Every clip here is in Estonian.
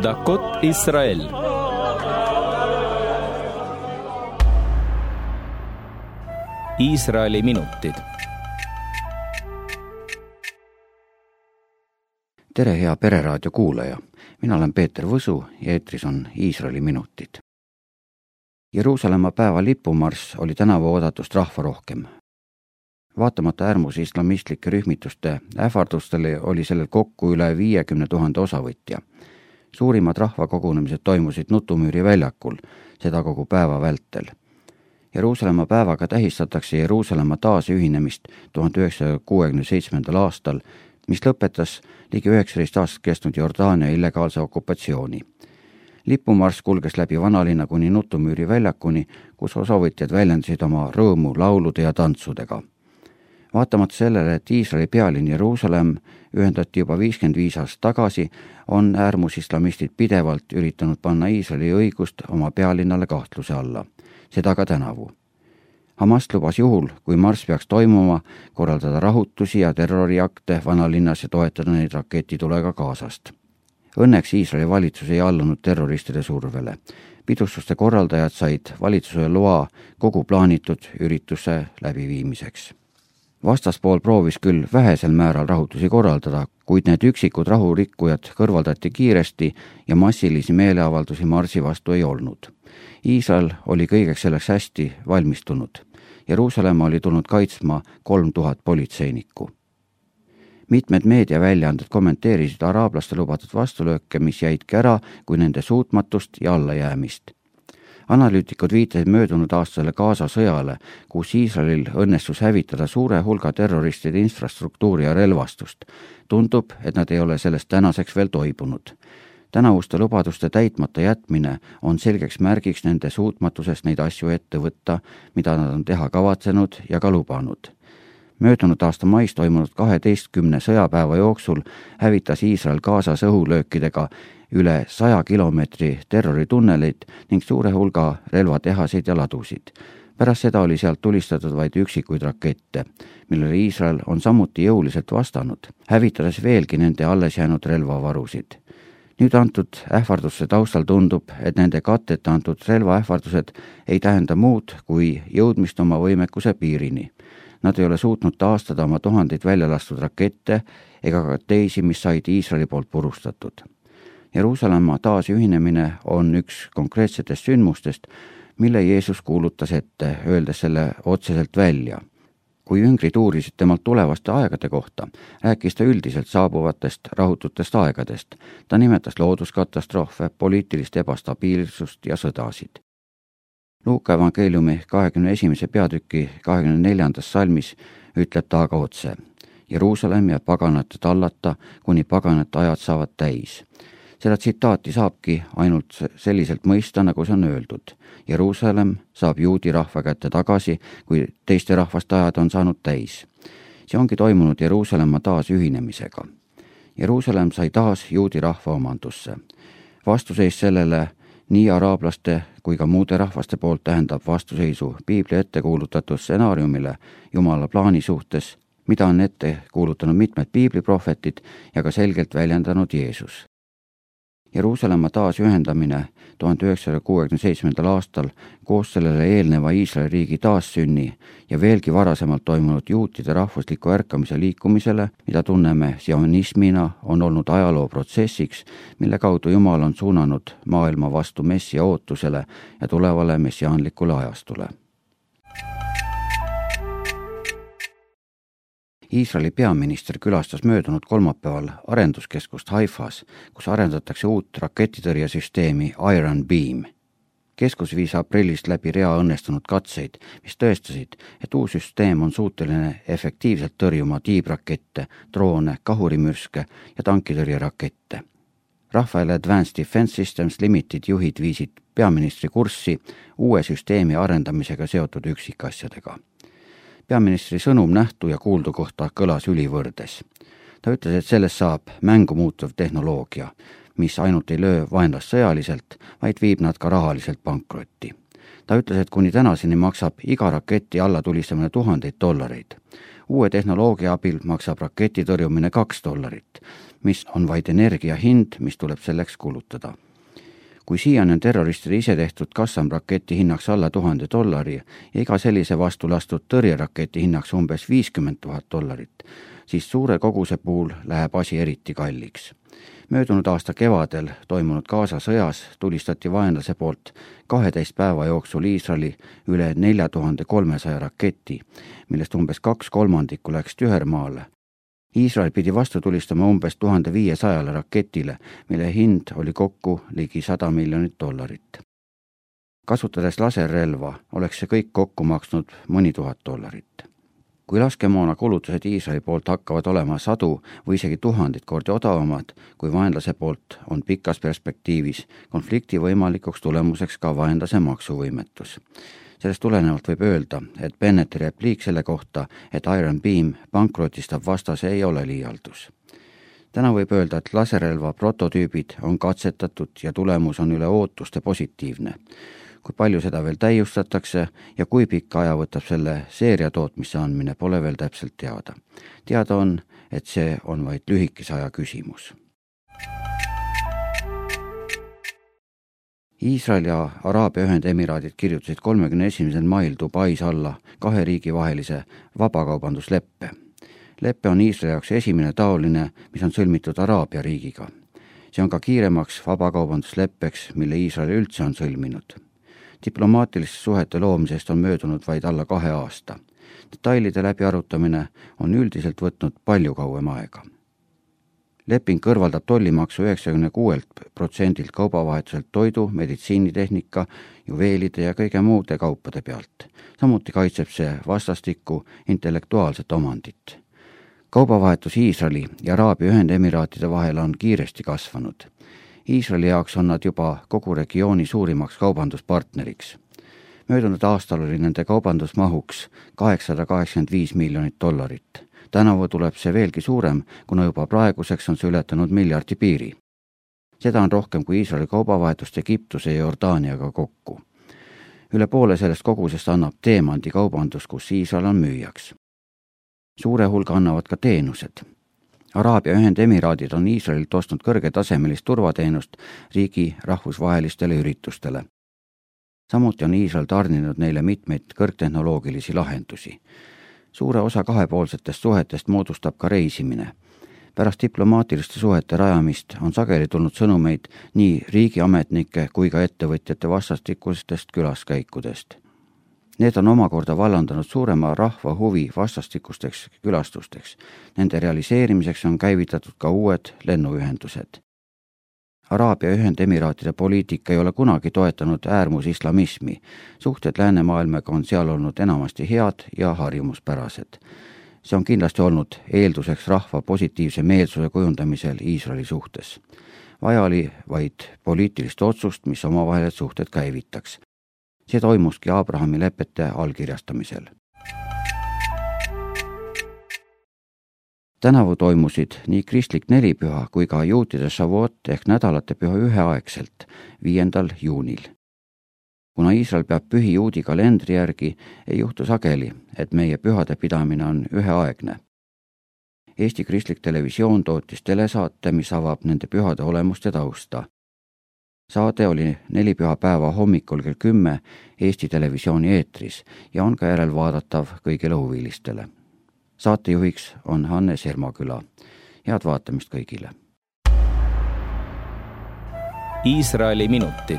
דקות ישראל. Iisraeli minutid. Tere, hea Pereraadio kuulaja. Mina olen Peeter Võsu ja eetris on Iisraeli minutid. Jeruusalemma päeva lipumarss oli tänavu oodatust rahvarohkem. Vaatamata äärmusislamistlikke rühmituste ähvardustele oli sellel kokku üle 50 000 osavõtja. Suurimad rahvakogunemised toimusid Nutumüüri väljakul, seda kogu päeva vältel. Jeruusalemma päevaga tähistatakse Jeruusalemma taasühinemist 1967. aastal, mis lõpetas ligi 19 aastat kestnud Jordaania illegaalse okupatsiooni. Lipumarss kulges läbi vanalinna kuni Nutumüüri väljakuni, kus osavõtjad väljendasid oma rõõmu laulude ja tantsudega. Vaatamata sellele, et Iisraeli pealinn Jeruusalemm ühendati juba 55 aastat tagasi, on äärmusislamistid pidevalt üritanud panna Iisraeli õigust oma pealinnale kahtluse alla. Seda ka tänavu. Hamas lubas juhul, kui marss peaks toimuma, korraldada rahutusi ja terroriakte vanalinnas ja toetada neid raketitulega Gazast. Õnneks Iisraeli valitsus ei allunud terroristide survele. Pidustuste korraldajad said valitsuse loa kogu plaanitud ürituse läbiviimiseks. Vastaspool proovis küll vähesel määral rahutusi korraldada, kuid need üksikud rahurikkujad kõrvaldati kiiresti ja massilisi meeleavaldusi marsi vastu ei olnud. Iisrael oli kõigeks selleks hästi valmistunud. Jeruusalemma oli tulnud kaitsma 3000 politseinikku. Mitmed meediaväljaanded kommenteerisid araablaste lubatud vastulööke, mis jäidki ära kui nende suutmatust ja allajäämist. Analüütikud viitasid möödunud aastale Gaza sõjale, kus Iisraelil õnnestus hävitada suure hulga terroristide infrastruktuuri ja relvastust. Tundub, et nad ei ole sellest tänaseks veel toibunud. Tänavuste lubaduste täitmata jätmine on selgeks märgiks nende suutmatusest neid asju ette võtta, mida nad on teha kavatsenud ja ka lubanud. Möödunud aasta mais toimunud 12 sõjapäeva jooksul hävitas Iisrael Gazas õhulöökidega üle 100 kilomeetri terroritunneleid ning suure hulga relvatehaseid ja ladusid. Pärast seda oli sealt tulistatud vaid üksikuid rakette, millele Iisrael on samuti jõuliselt vastanud, hävitades veelgi nende alles jäänud relvavarusid. Nüüd antud ähvarduste taustal tundub, et nende katteta antud relvaähvardused ei tähenda muud kui jõudmist oma võimekuse piirini. Nad ei ole suutnud taastada oma tuhandeid välja lastud rakette ega ka teisi, mis said Iisraeli poolt purustatud. Jeruusalemma taasühinemine on üks konkreetsetest sündmustest, mille Jeesus kuulutas ette, öeldes selle otseselt välja. Kui jüngrid uurisid temalt tulevaste aegade kohta, rääkis ta üldiselt saabuvatest rahututest aegadest. Ta nimetas looduskatastroofe, poliitilist ebastabiilsust ja sõdasid. Luuka evangeeliumi 21. peatüki 24. salmis ütleb ta aga otse. Jeruusalemm ja paganate tallata, kuni paganate ajad saavad täis. Seda tsitaati saabki ainult selliselt mõista, nagu see on öeldud. Jeruusalemm saab juudi rahva kätte tagasi, kui teiste rahvaste ajad on saanud täis. See ongi toimunud Jeruusalemma taasühinemisega. Jeruusalemm sai taas juudi rahva omandusse. Vastuseis sellele nii araablaste kui ka muude rahvaste poolt tähendab vastuseisu Piibli ette kuulutatud stsenaariumile Jumala plaani suhtes, mida on ette kuulutanud mitmed piibliprohvetid ja ka selgelt väljendanud Jeesus. Jeruusalemma taasühendamine 1967. aastal koos sellele eelneva Iisraeli riigi taassünni ja veelgi varasemalt toimunud juutide rahvusliku ärkamise liikumisele, mida tunneme sionismina, on olnud ajalooprotsessiks, mille kaudu Jumal on suunanud maailma vastu messia ootusele ja tulevale messiaanlikule ajastule. Iisraeli peaminister külastas möödunud kolmapäeval arenduskeskust Haifas, kus arendatakse uut raketitõrjesüsteemi Iron Beam. Keskus viis aprillist läbi rea õnnestunud katseid, mis tõestasid, et uus süsteem on suuteline efektiivselt tõrjuma tiibrakette, droone, kahurimürske ja tankitõrjerakette. Rafael Advanced Defense Systems Limited juhid viisid peaministri kurssi uue süsteemi arendamisega seotud üksikasjadega. Peaministri sõnum nähtu ja kuuldu kohta kõlas ülivõrdes. Ta ütles, et sellest saab mängu muutuv tehnoloogia, mis ainult ei löö vaenlast sõjaliselt, vaid viib nad ka rahaliselt pankrotti. Ta ütles, et kuni tänaseni maksab iga raketi alla tulistamine $1000. Uue tehnoloogia abil maksab raketi tõrjumine $2, mis on vaid energia hind, mis tuleb selleks kulutada. Kui siiani on terroristide ise tehtud Qassam raketi hinnaks alla $1000 ja iga sellise vastu lastud tõrjeraketi hinnaks umbes $50,000, siis suure koguse puhul läheb asi eriti kalliks. Möödunud aasta kevadel toimunud Gaza sõjas tulistati vaenlase poolt 12 päeva jooksul Iisraeli üle 4300 raketi, millest umbes 2/3 läks tühermaale. Iisrael pidi vastu tulistama umbes 1500 raketile, mille hind oli kokku ligi $100 miljonit. Kasutades laserrelva oleks see kõik kokku maksnud mõni $1000. Kui laskemoona kulutused Iisraeli poolt hakkavad olema 100 või isegi 1000 kordi odavamad kui vaenlase poolt, on pikas perspektiivis konflikti võimalikuks tulemuseks ka vaenlase maksuvõimetus. Sellest tulenevalt võib öelda, et Bennetti repliik selle kohta, et Iron Beam pankrotistab vastase, ei ole liialdus. Täna võib öelda, et laserrelva prototüübid on katsetatud ja tulemus on üle ootuste positiivne. Kui palju seda veel täiustatakse ja kui pikka aja võtab selle seeria tootmisse andmine, pole veel täpselt teada. Teada on, et see on vaid lühikese aja küsimus. Iisrael ja Araabia Ühendemiraadid kirjutasid 31. mail Dubais alla 2 riigi vahelise vabakaubandusleppe. Leppe on Iisraeli jaoks esimene taoline, mis on sõlmitud Araabia riigiga. See on ka kiiremaks vabakaubandusleppeks, mille Iisrael üldse on sõlminud. Diplomaatiliste suhete loomisest on möödunud vaid alla 2 aasta. Detailide läbiarutamine on üldiselt võtnud palju kauem aega. Leping kõrvaldab tollimaksu 96% kaubavahetuselt toidu, meditsiinitehnika, juveelide ja kõige muude kaupade pealt. Samuti kaitseb see vastastikku intellektuaalset omandit. Kaubavahetus Iisraeli ja Araabia Ühendemiraatide vahel on kiiresti kasvanud. Iisraeli jaoks on nad juba kogu regiooni suurimaks kaubanduspartneriks. Möödunud aastal oli nende kaubandusmahuks $885 miljonit. Tänavu tuleb see veelgi suurem, kuna juba praeguseks on see ületanud miljardi piiri. Seda on rohkem kui Iisraeli kaubavahetust Egiptuse ja Jordaaniaga kokku. Üle poole sellest kogusest annab teemandi kaubandus, kus Iisrael on müüjaks. Suure hulga annavad ka teenused. Araabia Ühendemiraadid on Iisraelilt ostnud kõrgetasemelist turvateenust riigi rahvusvahelistele üritustele. Samuti on Iisrael tarninud neile mitmeid kõrgtehnoloogilisi lahendusi. Suure osa kahepoolsetest suhetest moodustab ka reisimine. Pärast diplomaatiliste suhete rajamist on sageli tulnud sõnumeid nii riigiametnike kui ka ettevõtjate vastastikustest külaskäikudest. Need on omakorda vallandanud suurema rahva huvi vastastikusteks külastusteks. Nende realiseerimiseks on käivitatud ka uued lennuühendused. Araabia Ühendemiraatide poliitika ei ole kunagi toetanud äärmusislamismi. Suhted läänemaailmaga on seal olnud enamasti head ja harjumuspärased. See on kindlasti olnud eelduseks rahva positiivse meelsuse kujundamisel Iisraeli suhtes. Vaja oli vaid poliitilist otsust, mis omavahelised suhted käivitaks. See toimuski Abrahami lepete allkirjastamisel. Tänavu toimusid nii kristlik nelipüha kui ka juutide Shavuot ehk nädalate püha üheaegselt 5. juunil. Kuna Iisrael peab pühi juudi kalendri järgi, ei juhtu sageli, et meie pühade pidamine on üheaegne. Eesti kristlik televisioon tootis telesaate, mis avab nende pühade olemust ja tausta. Saade oli nelipühapäeva hommikul kell 10 Eesti televisiooni eetris ja on ka järelvaadatav kõigile huvilistele. Saatejuhiks on Hannes Hermaküla. Head vaatamist kõigile. Iisraeli minutid.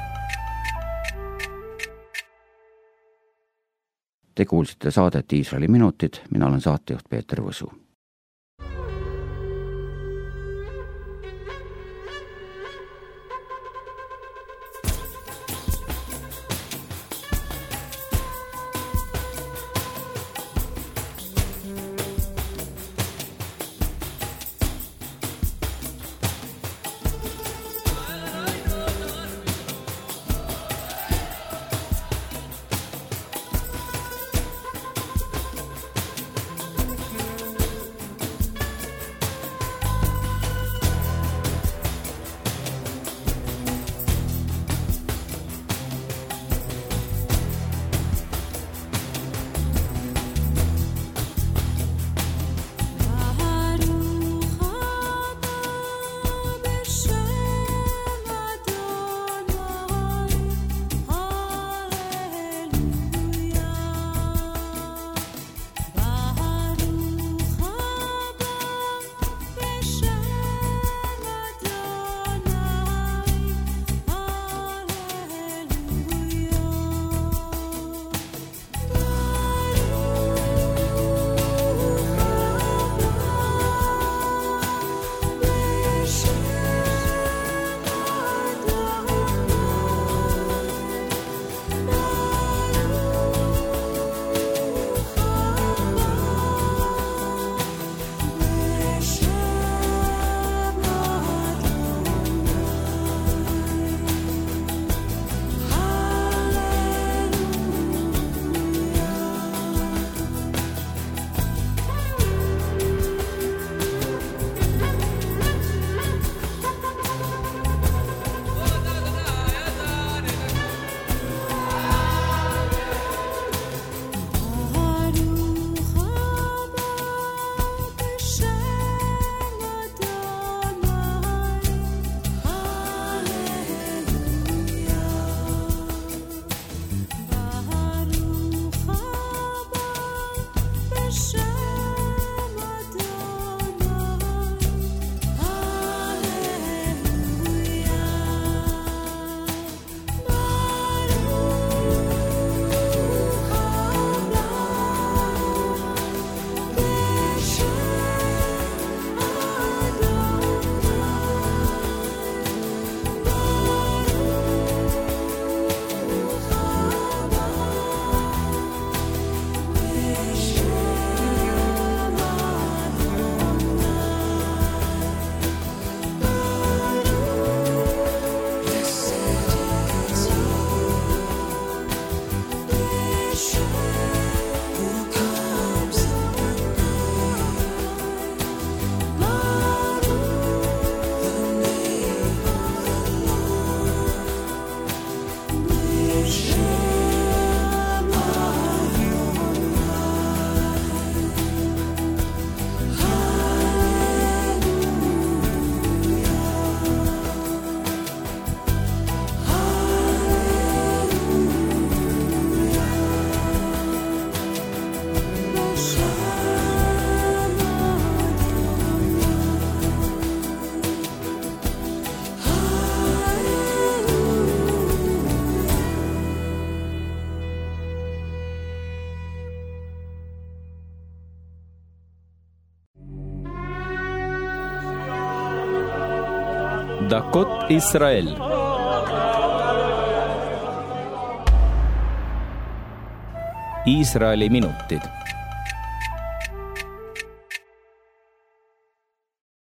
Te kuulsite saadet Iisraeli minutid, mina olen saatejuht Peeter Võsu. Dakot Israel. Iisraeli minutid